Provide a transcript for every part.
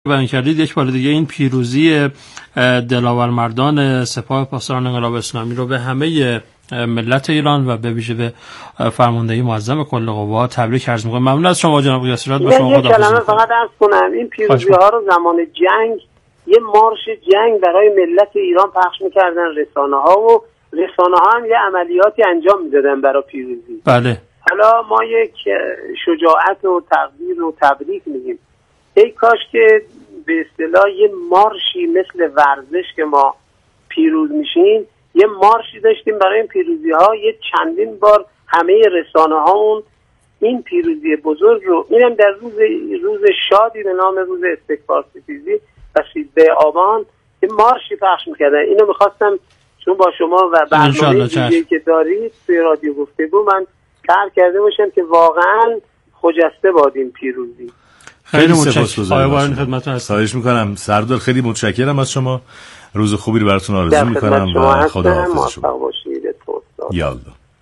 بیان کردید یک بار دیگه این پیروزی دلاورمردان سپاه پاسداران انقلاب اسلامی رو به همه ملت ایران و به ویژه به فرماندهی معظم کل قوا تبریک عرض می‌کنم. ممنون از شما جناب یاسرات. با شما خداحافظی. کلمه فقط عرض کنم این پیروزی‌ها رو زمان جنگ یه مارش جنگ برای ملت ایران پخش می‌کردن رسانه‌ها هم یه عملیاتی انجام می‌دادن برای پیروزی. بله. حالا ما یک شجاعت و تقدیر و تبریک میگیم. ای کاش که به اصطلاح یه مارشی مثل ورزش که ما پیروز میشیم یه مارشی داشتیم برای این پیروزی ها، یه چندین بار همه رسانه ها این پیروزی بزرگ رو اینم در روز شادی به نام روز استقلال ستیزی و 13 آبان یه مارشی پخش میکردن. اینو میخواستم چون با شما و برنامه دیگه که دارید توی رادیو گفتگو من کار کرده باشم که واقعا خجسته باد این پیروزی. خیلی متشکرم. خواهش میکنم سردار، خیلی متشکرم از شما. روز خوبی رو براتون آرزو میکنم و خداحافظ شما. یالا.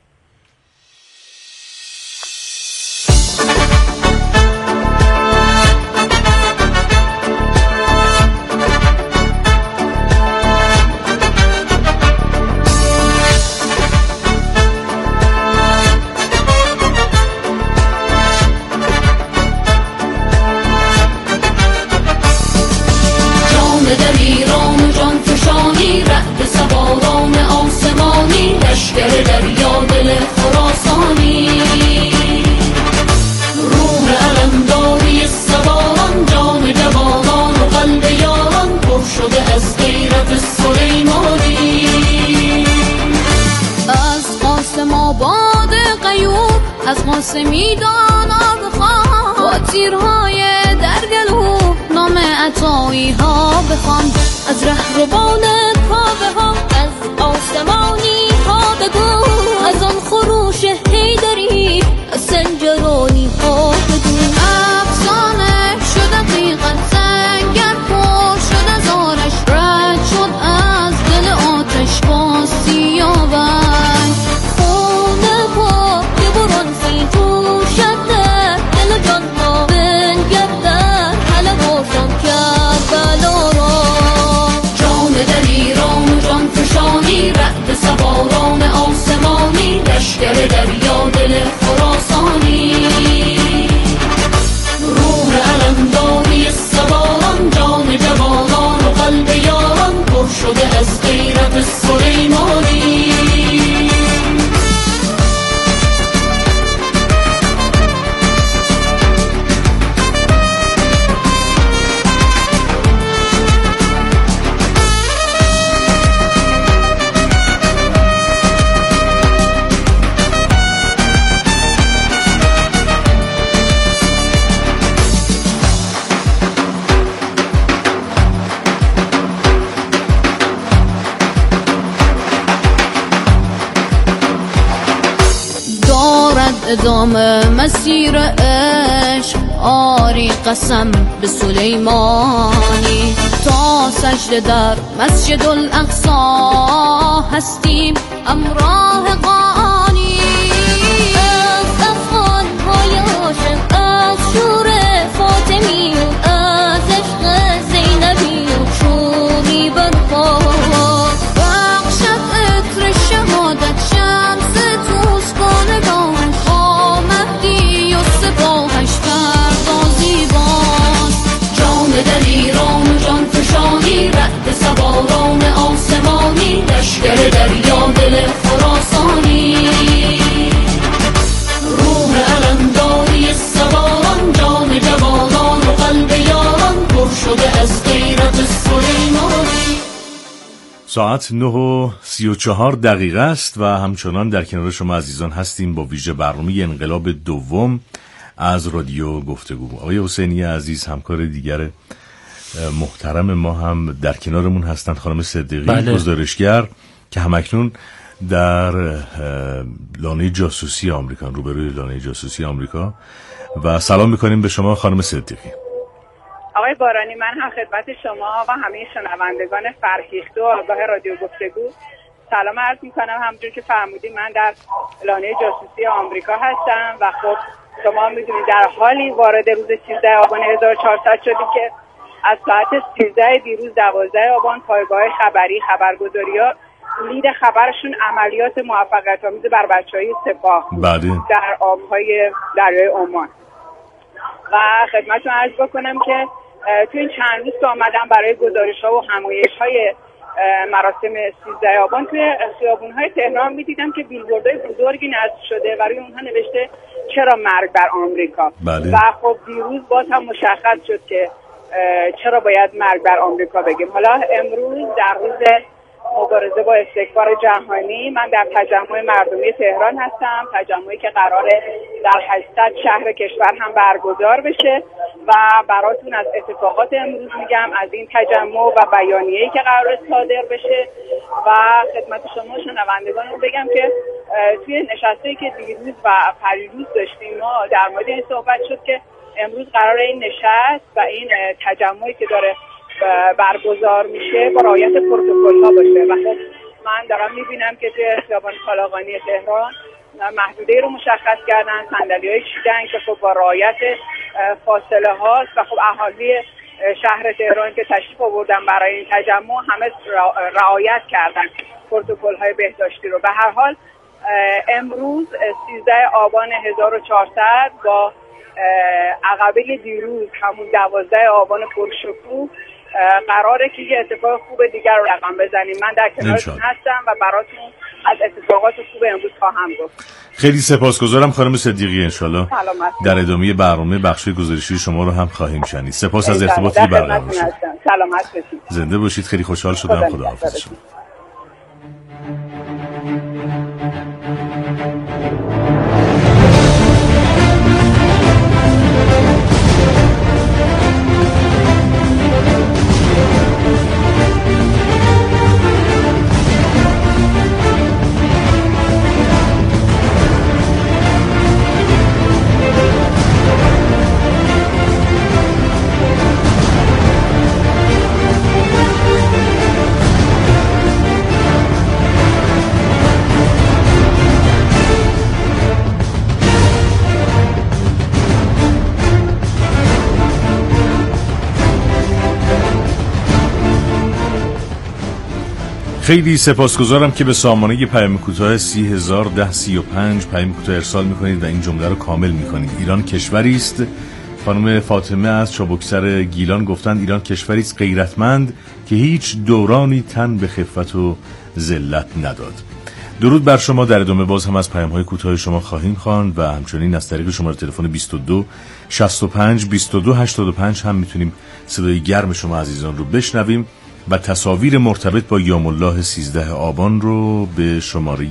قاسمیدان بخوان با تیرهای در گلو نام عطایی ها بخوان از رهروان کابه ها از آسمانی ها بگو از آن خروش هیدری از سنجرانی ها بگو افسانه شد حقیقت سنگر پر شد از آرش رد شد از دل آتش با سیاوش خونه پا که برانسی تو شده دل جان ها بنگردن حالا باشم کرد بلا را جان در ایران و جان فشانی رد سواران آسمانی لشکر دریا دل خراسانی روح علمداری سواران جان جوانان و قلب یاران پر شده از غیرت سلیمانی. ادامه مسیر عشق آری قسم به سلیمانی تا سجده در مسجد الاقصی هستیم امراه قانی از افغان های عاشق از شور فاطمی از عشق زینبی و شوری برخواد بخشت عطر شهادت شمس توس بانگاه باهش پردازی باز جان در ایران و جان فشانی رد سواران آسمانی لشکر دریا دل خراسانی روح علمداری سواران جان جوانان و قلب یاران پر شده از غیرت سلیمانی. ساعت 9:34 است و همچنان در کنار شما عزیزان هستیم با ویژه برنامه انقلاب دوم از رادیو گفتگو. آقای حسینی عزیز همکار دیگر محترم ما هم در کنارمون هستند، خانم صدیقی گزارشگر که همکنون در لانه جاسوسی آمریکا، روبروی لانه جاسوسی آمریکا. و سلام میکنیم به شما خانم صدیقی. آقای بارانی، من هم خدمت شما و همه شنوندگان فرهیخته و آگاه رادیو گفتگو سلام عرض میکنم. همونجور که فرمودید من در لانه جاسوسی آمریکا هستم و خب شما میدونید در حالی وارد روز 13 آبان 1400 شدیم که از ساعت 13 دیروز 12 آبان پایگاه خبری خبرگزاری‌ها لید خبرشون عملیات موفقیت‌آمیز بر بچه‌های سپاه در آب‌های دریای عمان. و خدمتتون عرض بکنم که توی این چند روز که آمدم برای گزارش‌ها و همایش‌های مراسم 13 آبان توی خیابون‌های تهران می‌دیدم که بیلبوردهای بزرگی نصب شده و روی اونها نوشته چرا مرگ بر آمریکا. و خب دیروز باز هم مشخص شد که چرا باید مرگ بر آمریکا بگیم. حالا امروز در روز مبارزه با استکبار جهانی من در تجمع مردمی تهران هستم، تجمعی که قراره در 800 شهر کشور هم برگزار بشه و براتون از اتفاقات امروز میگم، از این تجمع و بیانیه‌ای که قراره صادر بشه و خدمت شما شنوندگان بگم که توی نشسته‌ای که دیروز و پریروز داشتیم ما در مورد این صحبت شد که امروز قراره این نشست و این تجمعی که داره برگزار میشه با رعایت پروتکل‌ها باشه و خب من دارم میبینم که توی خیابان کالاغانی تهران محدوده رو مشخص کردن، صندلی‌های چیدن که خب با رعایت فاصله هاست و خب اهالی شهر تهران که تشریف آوردن برای این تجمع همه رعایت کردن پروتکل‌های بهداشتی رو. به هر حال امروز 13 آبان 1400 با عقبه دیروز همون 12 آبان پرشکوه قراره که یه اتفاق خوب دیگر رو رقم بزنیم. من در کنارتون هستم و براتون از اتفاقات خوب امروز خواهم گفت. خیلی سپاسگزارم خانم صدیقی. انشالله در ادامه برنامه بخش گزارشی شما رو هم خواهیم شنید. سپاس از ارتباطی برقرار شد. سلامت باشید. زنده باشید. خیلی خوشحال شدم. خداحافظ شما. خیلی سپاسگزارم که به سامانه پیام کوتاه 301035 پیام کوتاه ارسال میکنید و این جمله رو کامل میکنید. ایران کشوری است، خانم فاطمه از چابکسر گیلان گفتن ایران کشوری است غیرتمند که هیچ دورانی تن به خفت و ذلت نداد. درود بر شما. در ادامه باز هم از پیام‌های کوتاه شما خواهیم خواند و همچنین از طریق شماره تلفن 22 65 22 85 هم میتونیم صدای گرم شما عزیزان رو بشنویم و تصاویر مرتبط با یوم الله 13 آبان رو به شماره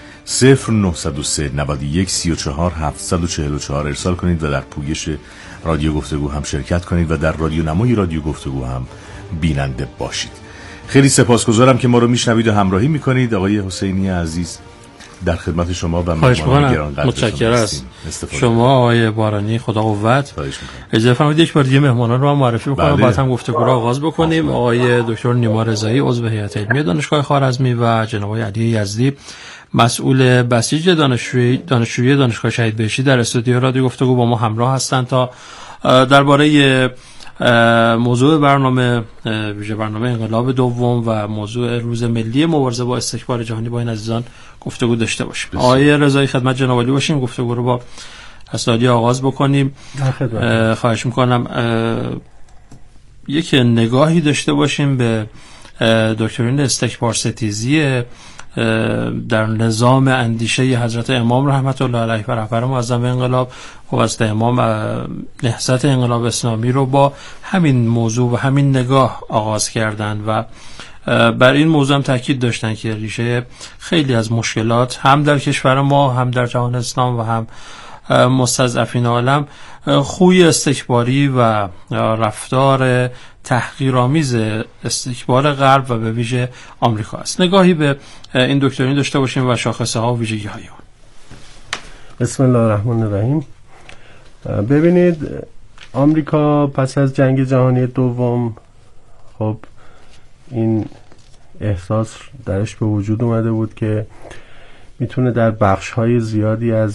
0903 91 34 744 ارسال کنید و در پویش رادیو گفتگو هم شرکت کنید و در رادیو نمای رادیو گفتگو هم بیننده باشید. خیلی سپاسگزارم که ما رو میشنوید و همراهی میکنید. آقای حسینی عزیز در خدمت شما و مهمان گرانقدر متشکرم از شما آقای بارانی. خدا قوت. اجازه فرمایید یک بار دیگه مهمانان رو هم معرفی بکنم بعد هم گفتگو رو آغاز بکنیم. آقای دکتر نیما رضایی عضو هیئت علمی دانشگاه خوارزمی و جناب آقای علی یزدی مسئول بسیج دانشجویی دانشگاه شهید بهشتی در استودیو رادیو گفتگو با ما همراه هستند تا درباره موضوع برنامه ویژه برنامه انقلاب دوم و موضوع روز ملی مبارزه با استکبار جهانی با این عزیزان گفتگو داشته باشیم. آقای رضایی خدمت جناب عالی باشیم، گفتگو رو با اساتید آغاز بکنیم. خواهش میکنم یک نگاهی داشته باشیم به دکترین استکبار ستیزی در نظام اندیشه حضرت امام رحمت الله علیه و رهبر معظم انقلاب و از امام نهضت انقلاب اسلامی رو با همین موضوع و همین نگاه آغاز کردند و بر این موضوع هم تاکید داشتن که ریشه خیلی از مشکلات هم در کشور ما هم در جهان اسلام و هم مستضعفین عالم خوی استکباری و رفتار تحقیرآمیز استکبار غرب و به ویژه آمریکا است. نگاهی به این دکترین داشته باشیم و شاخصه ها و ویژگی های اون. بسم الله الرحمن الرحیم. ببینید آمریکا پس از جنگ جهانی دوم خب این احساس درش به وجود اومده بود که میتونه در بخش‌های زیادی از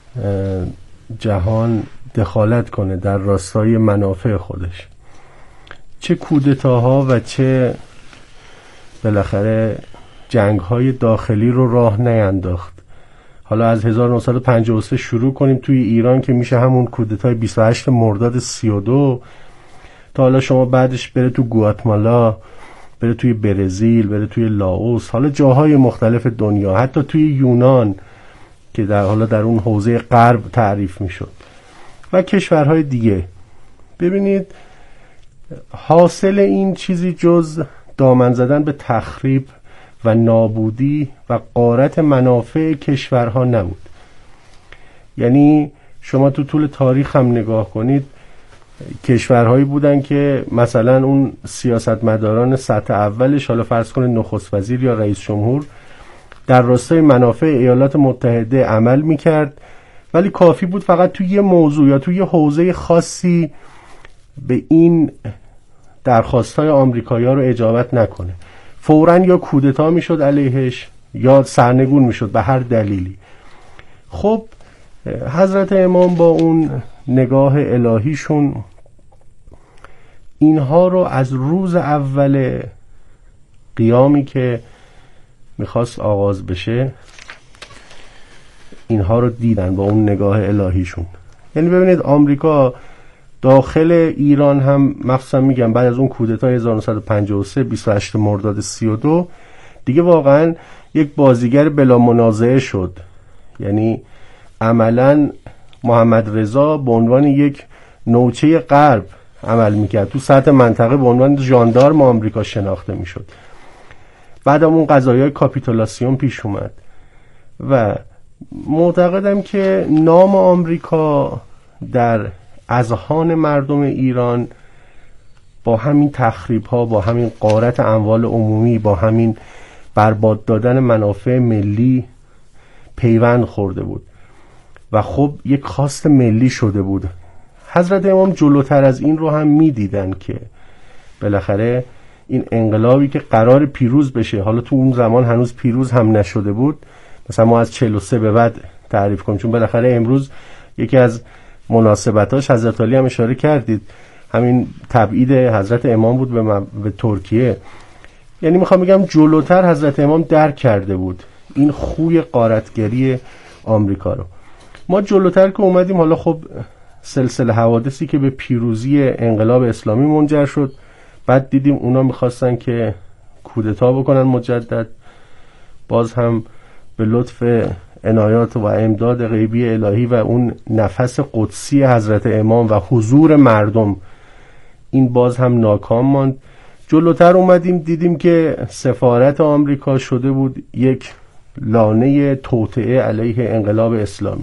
جهان دخالت کنه در راستای منافع خودش چه کودتاها و چه بالاخره جنگ‌های داخلی رو راه نینداخت. حالا از 1953 شروع کنیم توی ایران که میشه همون کودتای 28 مرداد 32 تا حالا شما بعدش بره تو گواتمالا، بره توی برزیل، بره توی لاوس، حالا جاهای مختلف دنیا، حتی توی یونان که حالا در اون حوزه غرب تعریف میشد و کشورهای دیگه. ببینید حاصل این چیزی جز دامن زدن به تخریب و نابودی و غارت منافع کشورها نبود. یعنی شما تو طول تاریخ هم نگاه کنید، کشورهایی بودن که مثلا اون سیاستمداران سطح اولش، حالا فرض کنید نخست وزیر یا رئیس جمهور، در راستای منافع ایالات متحده عمل میکرد، ولی کافی بود فقط توی یه موضوع یا توی یه حوزه خاصی به این درخواستای آمریکایی‌ها رو اجابت نکنه، فوراً یا کودتا میشد علیهش یا سرنگون میشد به هر دلیلی. خب حضرت امام با اون نگاه الهیشون اینها رو از روز اول قیامی که میخواست آغاز بشه اینها رو دیدن با اون نگاه الهیشون. یعنی ببینید آمریکا داخل ایران هم مخصوصا میگم بعد از اون کودتای 1953 28 مرداد 32 دیگه واقعا یک بازیگر بلا منازعه شد. یعنی عملا محمد رضا به عنوان یک نوچه غرب عمل میکرد، تو سطح منطقه به عنوان ژاندارم آمریکا شناخته میشد. بعد اون قضایای کاپیتولاسیون پیش اومد و معتقدم که نام آمریکا در اذهان مردم ایران با همین تخریب ها، با همین غارت اموال عمومی، با همین برباد دادن منافع ملی پیوند خورده بود و خب یک خواست ملی شده بود. حضرت امام جلوتر از این رو هم می دیدن که بالاخره این انقلابی که قرار پیروز بشه، حالا تو اون زمان هنوز پیروز هم نشده بود، مثلا ما از 43 به بعد تعریف کنیم، چون بالاخره امروز یکی از مناسبتاش حضرت علی هم اشاره کردید همین تبعید حضرت امام بود به ترکیه. یعنی میخوام بگم جلوتر حضرت امام درک کرده بود این خوی غارتگری آمریکا رو. ما جلوتر که اومدیم، حالا خب سلسله حوادثی که به پیروزی انقلاب اسلامی منجر شد، بعد دیدیم اونا میخواستن که کودتا بکنن مجدد، باز هم به لطف عنایات و امداد غیبی الهی و اون نفس قدسی حضرت امام و حضور مردم این باز هم ناکام ماند. جلوتر اومدیم دیدیم که سفارت آمریکا شده بود یک لانه توطئه علیه انقلاب اسلامی.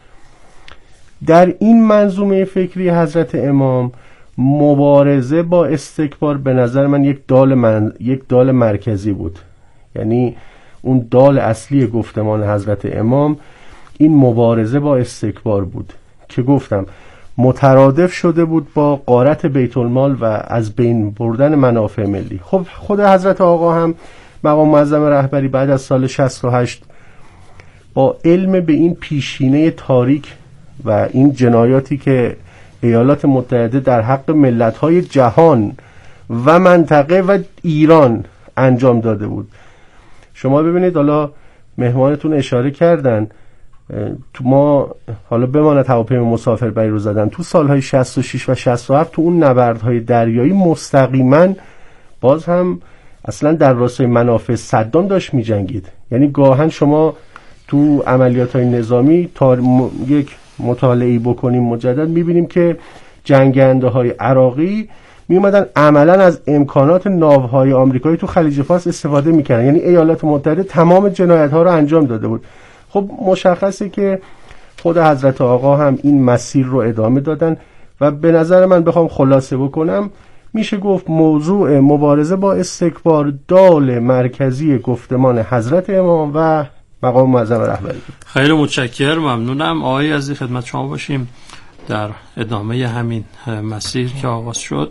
در این منظومه فکری حضرت امام مبارزه با استکبار به نظر من یک دال مرکزی بود. یعنی اون دال اصلی گفتمان حضرت امام این مبارزه با استکبار بود که گفتم مترادف شده بود با غارت بیت المال و از بین بردن منافع ملی. خب خود حضرت آقا هم مقام معظم رهبری بعد از سال 68 با علم به این پیشینه تاریک و این جنایاتی که ایالات متحده در حق ملت‌های جهان و منطقه و ایران انجام داده بود. شما ببینید، حالا مهمانتون اشاره کردن، تو ما حالا بماند هواپیما مسافربری رو زدن، تو سالهای 66 و 67 تو اون نبردهای دریایی مستقیما باز هم اصلا در راستای منافع صدام داشت می جنگید. یعنی گاهن شما تو عملیات‌های نظامی یک مطالعه‌ای بکنیم مجدد می‌بینیم که جنگنده‌های عراقی میومدن عملاً از امکانات ناوهای آمریکایی تو خلیج فارس استفاده می‌کردن. یعنی ایالات متحده تمام جنایت‌ها رو انجام داده بود. خب مشخصه که خود حضرت آقا هم این مسیر رو ادامه دادن و به نظر من بخوام خلاصه بکنم میشه گفت موضوع مبارزه با استکبار دال مرکزی گفتمان حضرت امام و مقام معظم رهبری. خیلی متشکرم، ممنونم آقای عزیز، خدمت شما باشیم در ادامه همین مسیر که آغاز شد.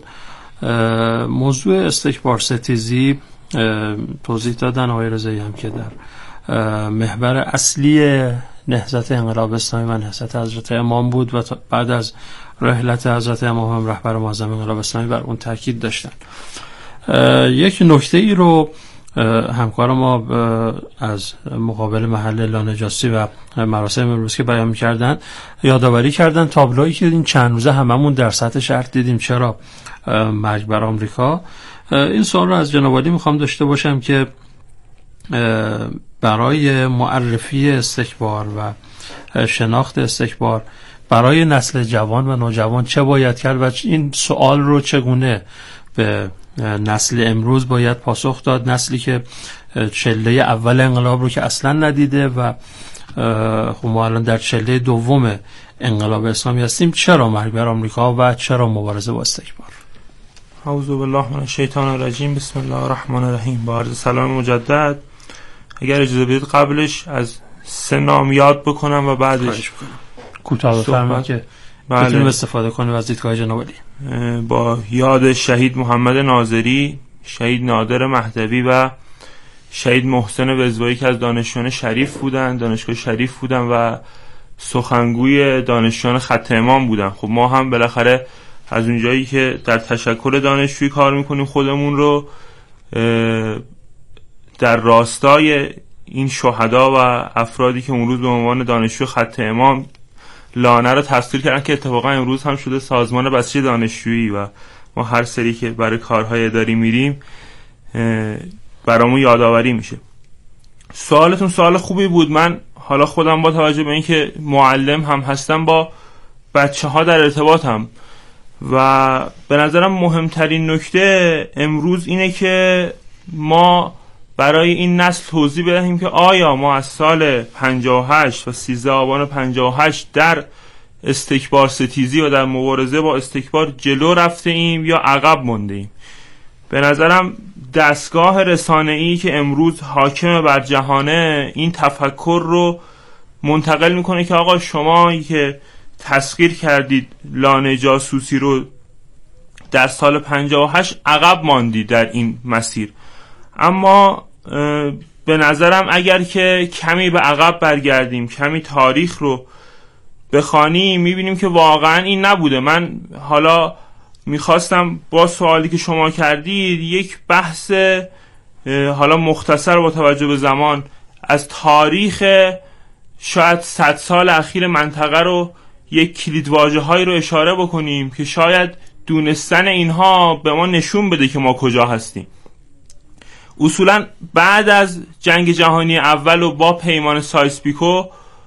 موضوع استکبار ستیزی توضیح دادن آقای رضایی هم که در محور اصلی نهضت انقلاب اسلامی و نهضت حضرت امام بود و بعد از رحلت حضرت امام رهبر معظم انقلاب اسلامی بر اون تاکید داشتن. یک نکته ای رو همکار ما از مقابل محل لانه جاسوسی و مراسم امروز که بیان می‌کردن یادآوری کردن تابلویی که این چند روزه هممون در سطح شهر دیدیم، چرا مرگ بر آمریکا. این سوال رو از جناب عالی میخوام داشته باشم که برای معرفی استکبار و شناخت استکبار برای نسل جوان و نوجوان چه باید کرد و این سوال رو چگونه به نسل امروز باید پاسخ داد، نسلی که چله اول انقلاب رو که اصلا ندیده و خب ما الان در چله دوم انقلاب اسلامی هستیم. چرا مرگ بر آمریکا و چرا مبارزه با استکبار؟ اعوذ بالله من الشیطان الرجیم، بسم الله الرحمن الرحیم. با عرض سلام مجدد. اگر اجازه بدید قبلش از 3 نام یاد بکنم و بعدش کوتاه بفرمایید که بتونیم استفاده کنیم از دیدگاه جناب عالی. با یاد شهید محمد ناظری، شهید نادر مهدوی و شهید محسن وزوایی که از دانشجویان شریف بودن، دانشگاه شریف بودن و سخنگوی دانشجویان خط امام بودن. خب ما هم بالاخره از اونجایی که در تشکل دانشجویی کار میکنیم خودمون رو در راستای این شهدا و افرادی که اون روز به عنوان دانشجوی خط امام لانه رو تسخیر کردن که اتفاقا امروز هم شده سازمان بسیج دانشجویی و ما هر سری که برای کارهای اداری میریم برامون یادآوری میشه. سوالتون سوال خوبی بود. من حالا خودم با توجه به اینکه معلم هم هستم با بچه ها در ارتباطم و به نظرم مهمترین نکته امروز اینه که ما برای این نسل توضیح بدهیم که آیا ما از سال 58 و 13 آبان 58 در استکبار ستیزی و در مبارزه با استکبار جلو رفته ایم یا عقب مونده ایم. به نظرم دستگاه رسانه‌ای که امروز حاکم بر جهانه این تفکر رو منتقل میکنه که آقا شما که تسخیر کردید لانه جاسوسی رو در سال 58 عقب ماندید در این مسیر. اما به نظرم اگر که کمی به عقب برگردیم، کمی تاریخ رو بخوانیم، میبینیم که واقعا این نبوده. من حالا میخواستم با سوالی که شما کردید یک بحث حالا مختصر با توجه به زمان از تاریخ شاید 100 سال اخیر منطقه رو یک کلیدواژه هایی رو اشاره بکنیم که شاید دونستن اینها به ما نشون بده که ما کجا هستیم. اصولا بعد از جنگ جهانی اول و با پیمان سایس-پیکو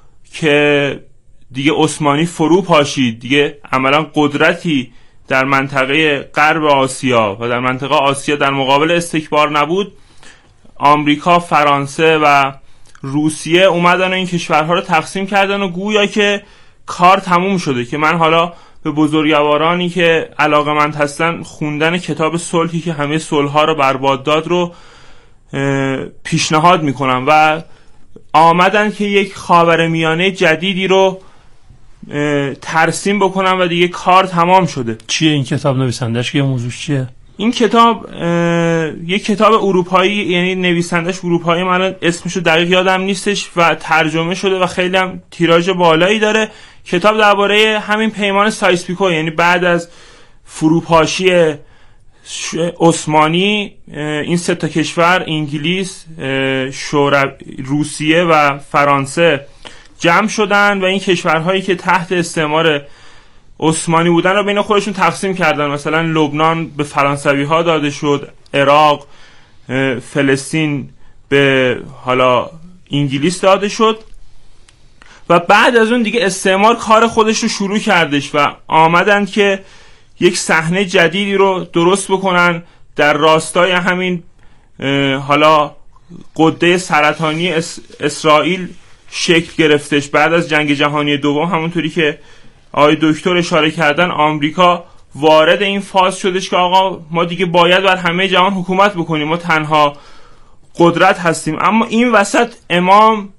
که دیگه عثمانی فرو پاشید، دیگه عملا قدرتی در منطقه غرب آسیا و در منطقه آسیا در مقابل استکبار نبود، آمریکا، فرانسه و روسیه اومدن و این کشورها رو تقسیم کردن و گویا که کار تموم شده. که من حالا به بزرگوارانی که علاقه‌مند هستن خوندن کتاب صلحی که همه صلح‌ها رو برباد داد رو پیشنهاد میکنم و آمدن که یک خاورمیانه جدیدی رو ترسیم بکنن و دیگه کار تمام شده. چیه این کتاب؟ نویسندش که موضوعش چیه؟ این کتاب یک کتاب اروپایی، یعنی نویسندش اروپایی، من اسمشو دقیق یادم نیستش و ترجمه شده و خیلی هم تیراژ بالایی داره. کتاب درباره همین پیمان سایس-پیکو، یعنی بعد از فروپاشی عثمانی این 3 کشور، انگلیس، روسیه و فرانسه جمع شدن و این کشورهایی که تحت استعمار عثمانی بودن رو بین خودشون تقسیم کردن. مثلا لبنان به فرانسوی ها داده شد، عراق، فلسطین به حالا انگلیس داده شد و بعد از اون دیگه استعمار کار خودش رو شروع کردش و آمدن که یک صحنه جدیدی رو درست بکنن در راستای همین حالا غده سرطانی اسرائیل شکل گرفتش بعد از جنگ جهانی دوم. همونطوری که آقای دکتر اشاره کردن، آمریکا وارد این فاز شدش که آقا ما دیگه باید بر همه جهان حکومت بکنیم، ما تنها قدرت هستیم. اما این وسط امام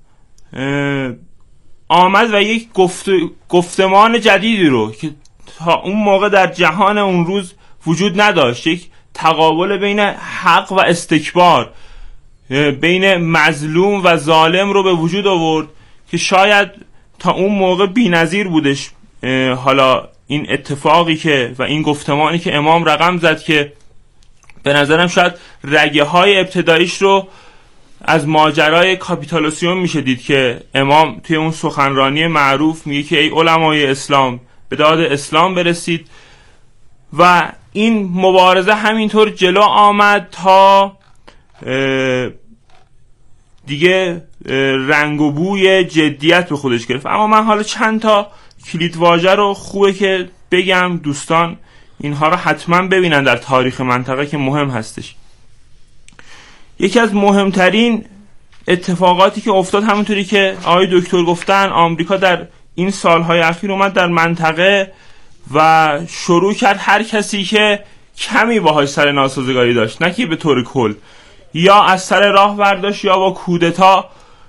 آمد و یک گفتمان جدیدی رو که تا اون موقع در جهان اون روز وجود نداشت، یک تقابل بین حق و استکبار، بین مظلوم و ظالم رو به وجود آورد که شاید تا اون موقع بی‌نظیر بودش حالا این اتفاقی که و این گفتمانی که امام رقم زد که به نظرم شاید رگه های ابتداییش رو از ماجرای کاپیتولاسیون میشه دید که امام توی اون سخنرانی معروف میگه که ای علمای اسلام به داد اسلام برسید و این مبارزه همینطور جلو آمد تا دیگه رنگ و بوی جدیت به خودش گرفت. اما من حالا چند تا کلید واژه رو خوبه که بگم، دوستان اینها رو حتما ببینن در تاریخ منطقه که مهم هستش. یکی از مهمترین اتفاقاتی که افتاد همونطوری که آقای دکتر گفتن، آمریکا در این سالهای اخیر اومد در منطقه و شروع کرد هر کسی که کمی باهاش سر ناسازگاری داشت، نه که به طور کل، یا از سر راه برداشت یا با کودتا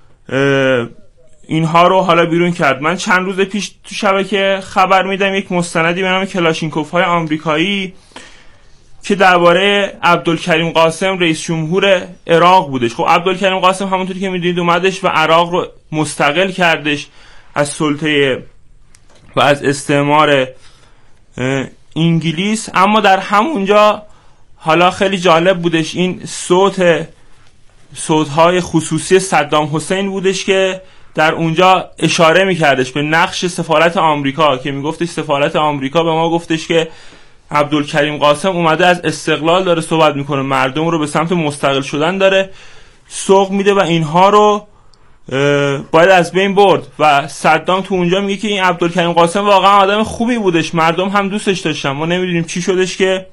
اینها رو حالا بیرون کرد. من چند روز پیش تو شبکه خبر میدم یک مستندی به نام کلاشینکوف های آمریکایی که درباره عبدالکریم قاسم رئیس جمهور عراق بودش. خب عبدالکریم قاسم همونطوری که میدونید اومدش و عراق رو مستقل کردش از سلطه و از استعمار انگلیس. اما در همونجا حالا خیلی جالب بودش این صوت‌های خصوصی صدام حسین بودش که در اونجا اشاره میکردش به نقش سفارت آمریکا، که میگفتش سفارت آمریکا به ما گفتش که عبدالکریم قاسم اومده از استقلال داره صحبت میکنه، مردم رو به سمت مستقل شدن داره سوق میده و اینها رو باید از بین برد. و صدام تو اونجا میگه که این عبدالکریم قاسم واقعا آدم خوبی بودش، مردم هم دوستش داشتن، ما نمیدونیم چی شدش که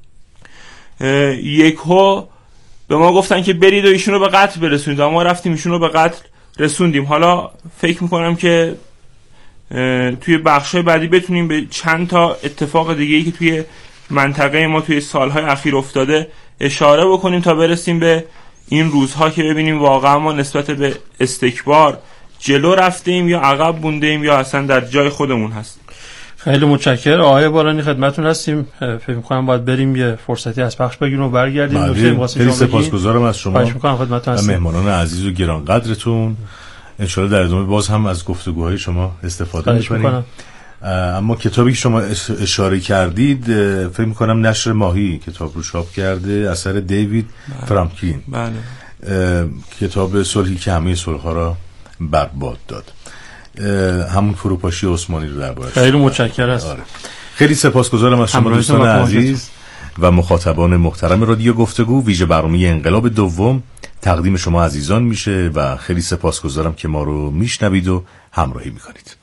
یکو به ما گفتن که برید و ایشون رو به قتل برسونید و ما رفتیم ایشون رو به قتل رسوندیم. حالا فکر میکنم که توی بخشای بعدی بتونیم به چند تا اتفاق دیگه‌ای که توی منطقه ما توی سالهای اخیر افتاده اشاره بکنیم تا برسیم به این روزها که ببینیم واقعا ما نسبت به استکبار جلو رفتیم یا عقب موندیم یا اصلا در جای خودمون هستیم. خیلی متشکرم آقای بارانی، خدمتتون هستیم. فکر می‌کنم باید بریم یه فرصتی از پخش بگیریم و برگردیم. خیلی سپاسگزارم از شما و مهمانان عزیز و گرانقدرتون. ان شاءالله در ادامه باز هم از گفتگوهای شما استفاده می‌کنیم. اما کتابی که شما اشاره کردید فکر می‌کنم نشر ماهی کتاب رو چاپ کرده، اثر دیوید فرانکلین. بله. کتاب صلحی که همه صلح‌ها را برباد داد، همون فروپاشی عثمانی رو دربارش. خیلی متشکرم. خیلی سپاسگزارم از شما دوستان عزیز و مخاطبان محترم رادیو گفتگو. ویژه برنامه انقلاب دوم تقدیم شما عزیزان میشه و خیلی سپاسگزارم که ما رو میشنوید و همراهی میکنید.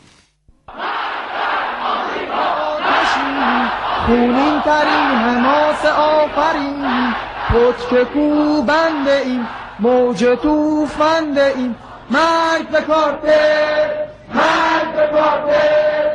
خونین ترین حماس آفرین، پتک کوبنده این موج توفنده این، مرگ به کارتر، مرگ به کارتر.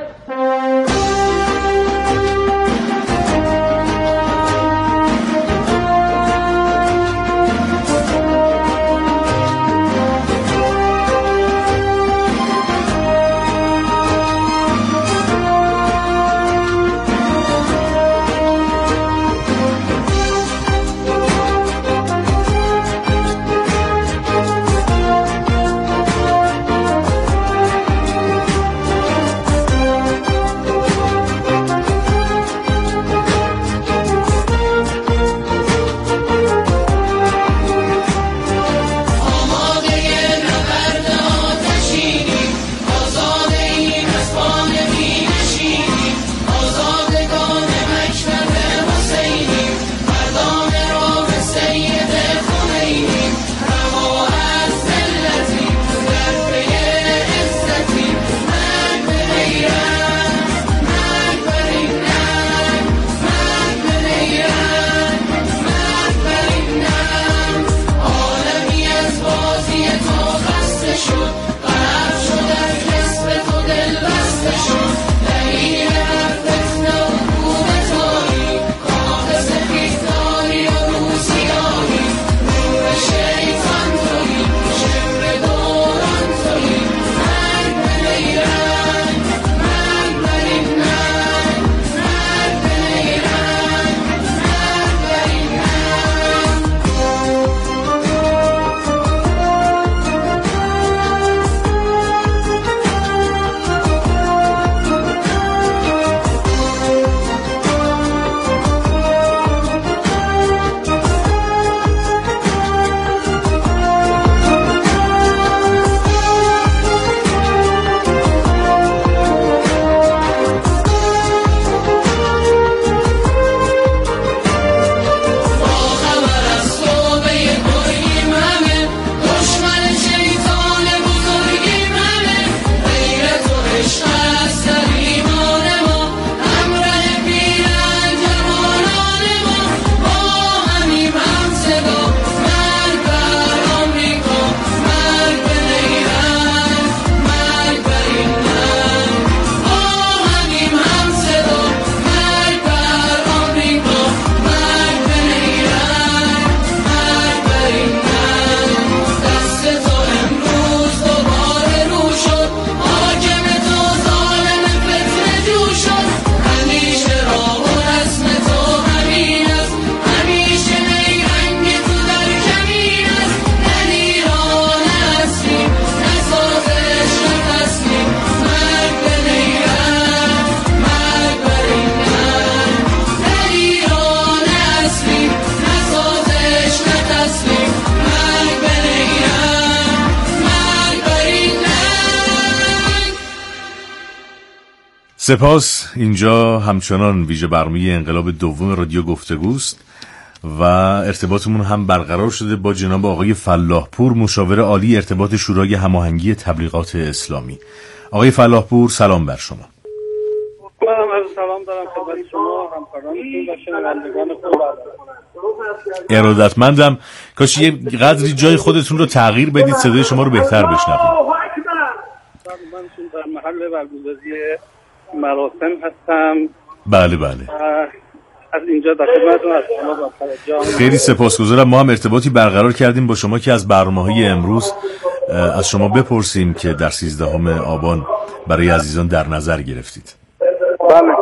سپاس. اینجا همچنان ویژه برنامه انقلاب دوم رادیو گفتگوست و ارتباطمون هم برقرار شده با جناب آقای فلاحپور، مشاور عالی ارتباط شورای هماهنگی تبلیغات اسلامی. آقای فلاحپور سلام بر شما. من سلام دارم خدمت شما، همکارانتون و شنوندگان خوب. ارادتمندم. کاش یه قدری جای خودتون رو تغییر بدید صدای شما رو بهتر بشنویم. من در محل برگزاری مراسم هستم. بله. از اینجا در خدمتتون هستم. خیلی سپاسگزارم. ما هم ارتباطی برقرار کردیم با شما که از برنامه‌های امروز از شما بپرسیم که در 13 آبان برای عزیزان در نظر گرفتید. بله.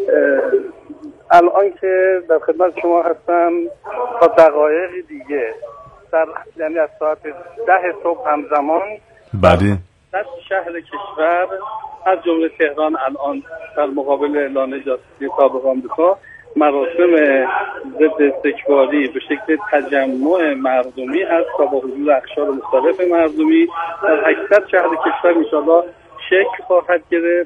الان که در خدمت شما هستم تا دقایق دیگه یعنی از ساعت 10 صبح همزمان بله در شهر کشور از جمله تهران الان در مقابل اعلان جاسوسی سابق آمریکا مراسم ضد استکباری به شکل تجمع مردمی هست تا با حضور اقشار مختلف مردمی در اکثر شهر کشور انشاءالله شکل خواهد گرفت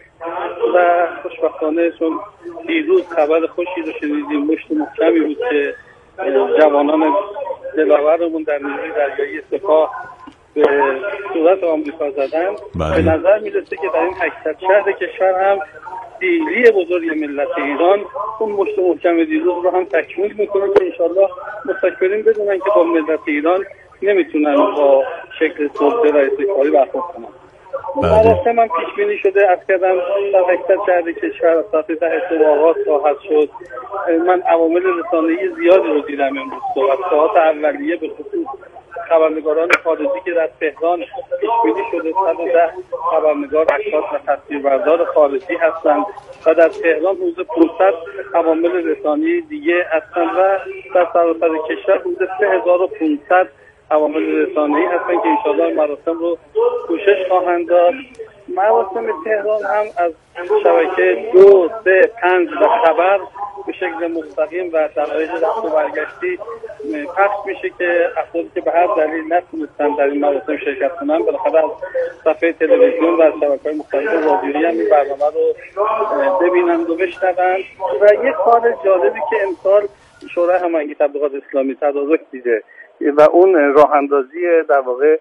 و خوشبختانه چون دیروز خبر خوشی رو شنیدیم، مشت محکمی بود که جوانان دلاورمون در نیروی دریایی سپاه به صورت آمریکا زدن. به نظر میرسه که در این اکثر شهر کشور هم دیلی بزرگ ملت ایران اون مشت محکم دیروز رو هم تکمیل میکنه که انشالله مستکبرین بدونن که با ملت ایران نمیتونن با شکل سلطه و استکباری برخورد کنن. مراسم هم پیش بینی شده، از کردم در اکثر شهر کشور از ساعت 10 صبح آغاز خواهد شد. من عوامل رسانه‌ای زیادی رو دیدم امروز صبح. از ساعات اولیه به خصوص خبرنگاران خارجی که در تهران پیش بینی شده 110 خبرنگار، عکاس و تصویربردار خارجی هستند و در تهران حدود 500 عوامل رسانه‌ای دیگه هستند و در سراسر کشور حدود 3500 عوامل رسانه‌ای هستند که انشاءالله مراسم رو کوشش خواهند داشت. مراسم تهران هم از شبکه 2، 3، 5 و خبر به شکل مستقیم و دلایل رفت و برگشتی پخش میشه که افرادی که به هر دلیل نتونستن در این مراسم شرکت کنن بالاخره از صفحه تلویزیون و شبکه‌های مختلف رادیویی هم این برنامه رو ببینند و بشنوند. و یک کار جالبی که امسال شورای هماهنگی تبلیغات اسلامی تدارک دیده و اون راه اندازی در واقع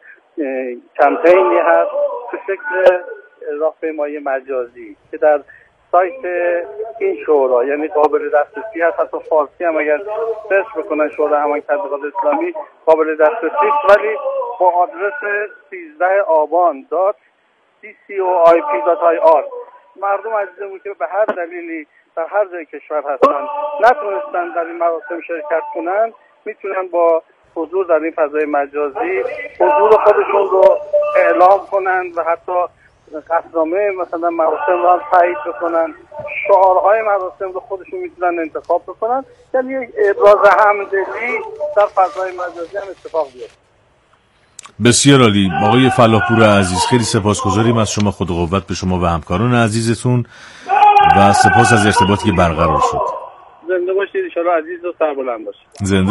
کمپینی هست به شکل راهپیمایی مجازی که در سایت این شورا یعنی قابل دسترسی هست. حتی فارسی هم اگر سرچ بکنن شورای هماهنگی تبلیغات اسلامی قابل دسترسی است، ولی با آدرس 13aban.ccoip.ir. مردم عزیزمون که به هر دلیلی در هر جای کشور هستن نتونستن در این مراسم شرکت کنن میتونن با حضور در این فضای مجازی حضور خودشون رو اعلام کنن و حتی قطعنامه مثلا مراسم رو هم تایید بکنن، شعارهای مراسم رو خودشون میتونن انتخاب بکنن، یعنی یک ابراز همدلی در فضای مجازی هم اتفاق بیفته. بسیار عالی. آقای فلاحپور عزیز خیلی سپاسگزاریم از شما، خدا قوت به شما و همکاران عزیزتون و سپاس از ارتباطی که برقرار شد. زنده باشید، ان شاءالله عزیز و سربلند باشید. زنده